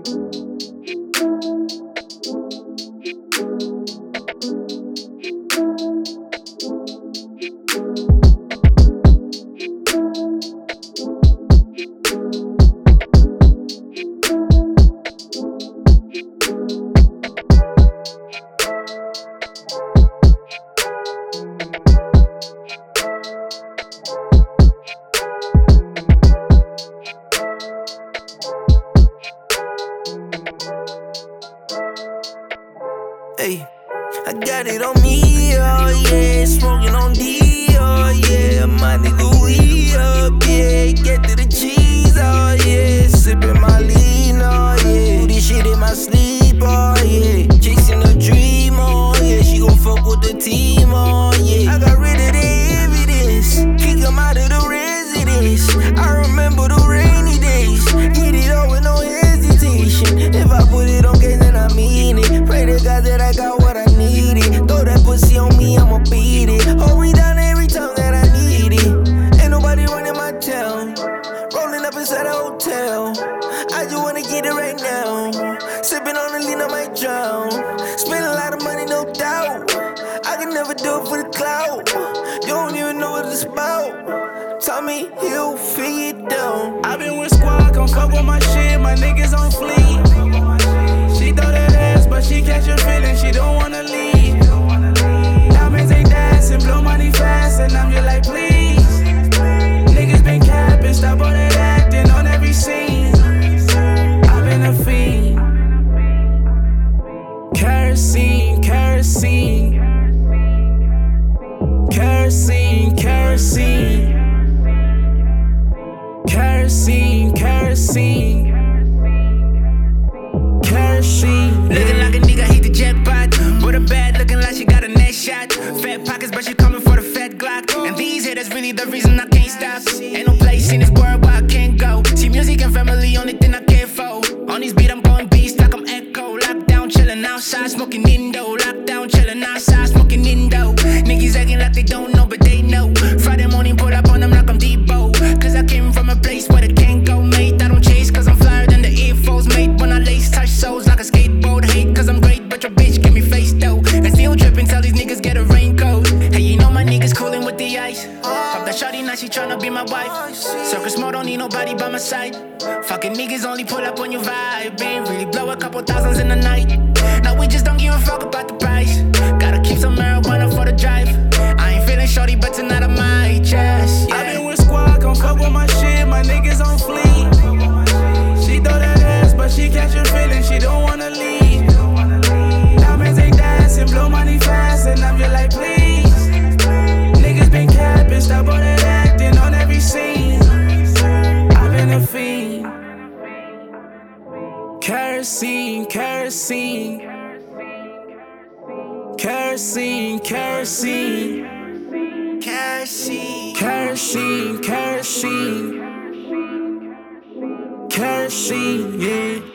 Hey, I got it on me, oh yeah. Smoking on D, oh yeah. My nigga, we up, yeah. Get to the cheese, oh yeah. Sipping my lean, oh yeah. Do this shit in my sleep, oh yeah. Chasing a dream, oh yeah. She gon' fuck with the team, oh yeah. I got rid of the evidence, kick 'em out of the residence. I remember the rainy days, get it all with no hesitation. If I put it on game, then I mean it. Pray to God that I got what I needed. Throw that pussy on me, I'ma beat it. Hold me down every time that I need it. Ain't nobody running my town. Rolling up inside a hotel. I just wanna get it right now. Sipping on the lean, I might drown. Spend a lot of money, no doubt. I can never do it for the clout. You don't even know what it's about. Tommy Hill, figure it down. I been with squad, come fuck with my shit. My niggas on fleek. She throw that ass, but she catch a feeling. She don't wanna leave. Diamonds ain't dancing, blow money fast, and I'm just like, please. Niggas been capping, stop all that acting on every scene. I've been a fiend. Kerosene, kerosene. Kerosene, kerosene. Kerosene, kerosene. Kerosene. Looking like a nigga, hit the jackpot. With a bad looking like she got a neck shot. Fat pockets, but she coming for the fat Glock. And these haters really the reason I can't stop. Ain't no place in this world where I can't go. See, music and family, only thing I care for. On this beat, I'm going beast like I'm Echo. Lockdown, chillin' outside, smoking Indo. Lockdown, chillin' outside, smoking Indo. Niggas acting like they don't know, but they know. Friday morning, pull up on them like I'm Debo. Cause I came from a place where they can't go, mate. I don't chase cause I'm flyer than the Air Force, mate. When I lace, touch souls like a skateboard. Hate cause I'm great, but your bitch give me face though. And still trippin', tell these niggas get a raincoat. Hey, you know my niggas coolin' with the ice. Pop that shawty, now she tryna be my wife. Circus mode, don't need nobody by my side. Fucking niggas only pull up on your vibe. Ain't really blow a couple thousands in the night. Now we just don't give a fuck about the price. Gotta keep some marijuana for the drive. I ain't feeling shorty, but tonight I might just, yeah. I been with squad, come fuck with my shit. My niggas on fleek. She throw that ass, but she catch a feeling. She don't wanna leave. Diamonds ain't dancing, blow money fast, and I'm just like, please. Niggas been capping, stop all that acting on every scene. I've been a fiend. Kerosene, kerosene. Kerosene, kerosene. Kerosene. Kerosene, kerosene. Kerosene, yeah.